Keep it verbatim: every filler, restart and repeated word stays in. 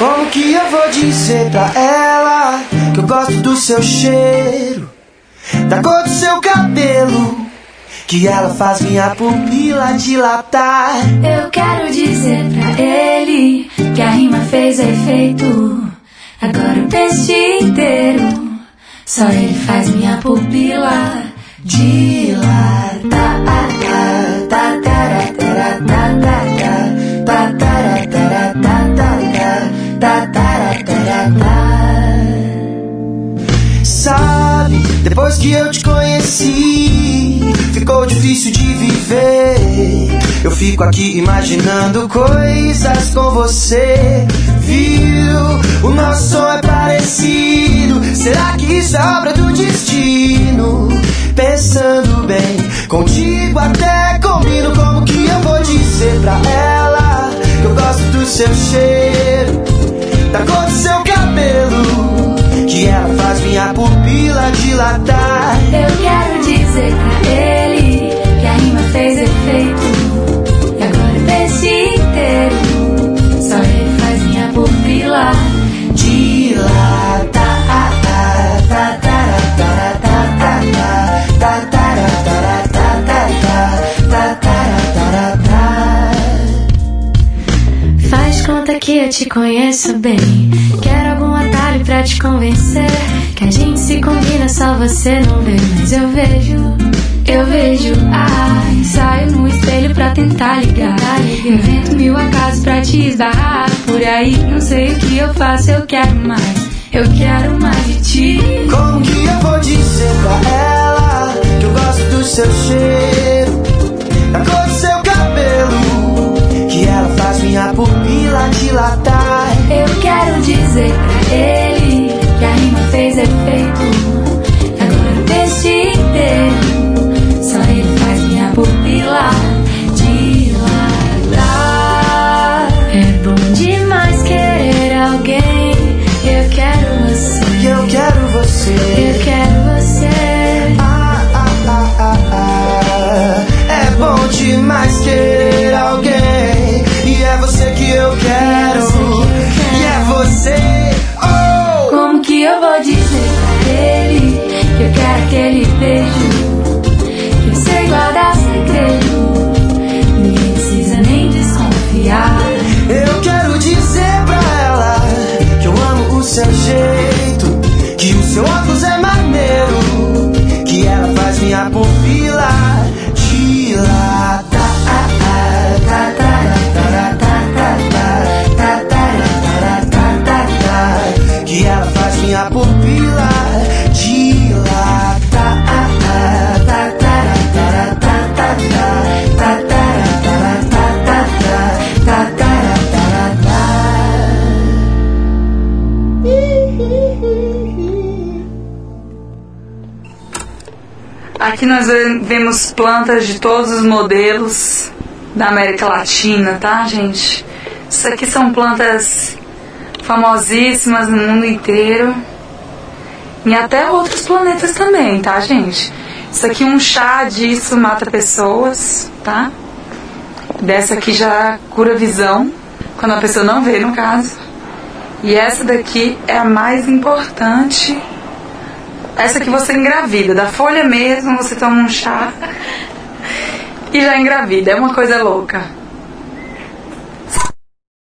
Como que eu vou dizer pra ela que eu gosto do seu cheiro, da cor do seu cabelo, que ela faz minha pupila dilatar? Eu quero dizer pra ele que a rima fez efeito. Agora o texto inteiro, só ele faz minha pupila dilatar. Sabe, depois que eu te conheci, ficou difícil de viver. Eu fico aqui imaginando coisas com você. Viu? O nosso som é parecido. Será que isso é obra do destino? Pensando bem, contigo até combino. Como que eu vou dizer pra ela que eu gosto do seu cheiro, da cor do seu cabelo, que ela faz minha pupila dilatar? Eu quero dizer pra ele que a rima fez efeito. E agora o texto inteiro, só ele faz minha pupila dilatar. Faz conta que eu te conheço bem. Quero algum atalho pra te convencer que a gente se combina, só você não vê, mas eu vejo, eu vejo. Ai, saio no espelho pra tentar ligar, invento mil acasos pra te esbarrar por aí. Não sei o que eu faço, eu quero mais, eu quero mais de ti. Como que eu vou dizer pra ela que eu gosto do seu cheiro, da cor do seu cabelo, que ela faz minha pupila dilatar? Eu quero dizer pra ele que a rima fez efeito. Agora o texto inteiro, só ele faz minha pupila dilatar. É bom demais querer alguém. Eu quero você, eu quero você, eu quero você. Ah, ah, ah, ah, ah. É bom demais querer alguém, e é você que eu quero, e é você. Oh! Como que eu vou dizer pra ele que eu quero aquele beijo, que eu sei guardar segredo, ninguém precisa nem desconfiar. Eu quero dizer pra ela que eu amo o seu jeito, que o seu óculos é maneiro, que ela faz minha pupila dilatar. Que ela faz minha pupila dilatar. Aqui nós vemos plantas de todos os modelos da América Latina, tá, gente? Isso aqui são plantas famosíssimas no mundo inteiro e até outros planetas também, tá, gente? Isso aqui, um chá disso mata pessoas, tá? Dessa aqui já cura visão, quando a pessoa não vê, no caso. E essa daqui é a mais importante. Essa que você engravida, da folha mesmo, você toma um chá e já engravida. É uma coisa louca.